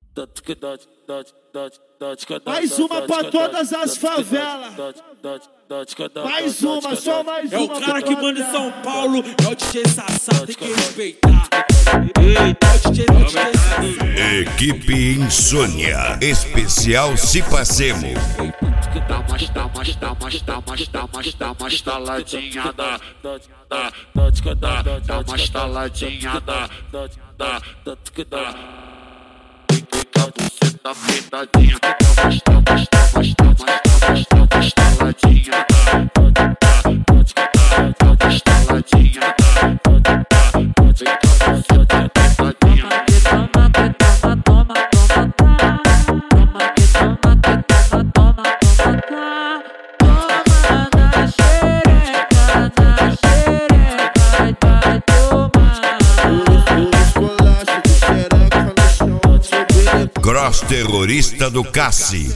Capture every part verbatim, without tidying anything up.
Mais uma pra todas as favelas. Mais uma, só mais uma. É o cara que manda em São Paulo, é o D J Sassá, tem que respeitar. Eita, é o D J, é o D J Sassá. Equipe Insônia, especial Cipacemo. Dá mais, dá mais, dá mais, dá mais, dá mais, dá mais taladinha, dá, dá, dá, dá mais taladinha, dá, dá, dá. Fica você tá apertadinha, dá mais, dá mais, dá mais, dá mais, dá mais, dá mais taladinha, dá, dá, dá mais taladinha, dá, dá, fica você tá apertadinha. Gross terrorista do Cassi.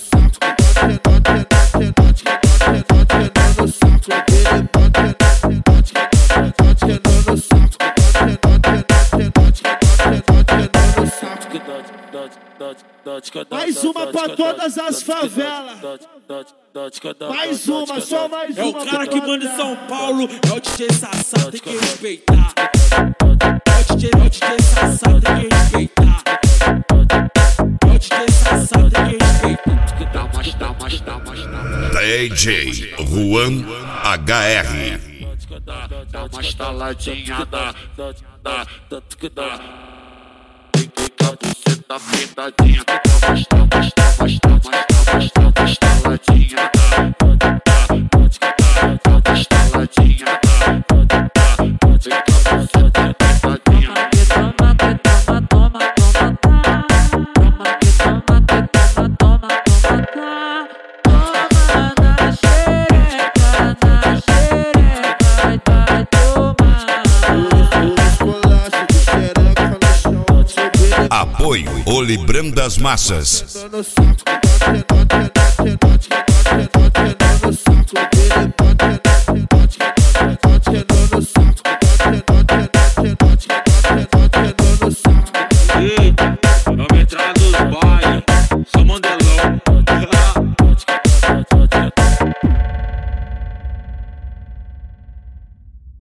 Mais uma pra todas as favelas. Mais uma, só mais uma. É o cara que manda em São Paulo, é o D J Sassá, tem que respeitar. É o D J, é o D J Sassá, tem que respeitar. É o D J Sassá, tem que respeitar. Dá mais, dá mais, dá mais, dá mais. D J Juan H R. Dá mais taladinha, dá, dá, dá. Fica você tá apertadinha, dá mais, dá mais, dá mais, dá mais, dá mais, dá mais taladinha, dá, dá, dá mais taladinha, dá, dá, fica você tá apertadinha. Apoio Olibrando das Massas. Tô no saco,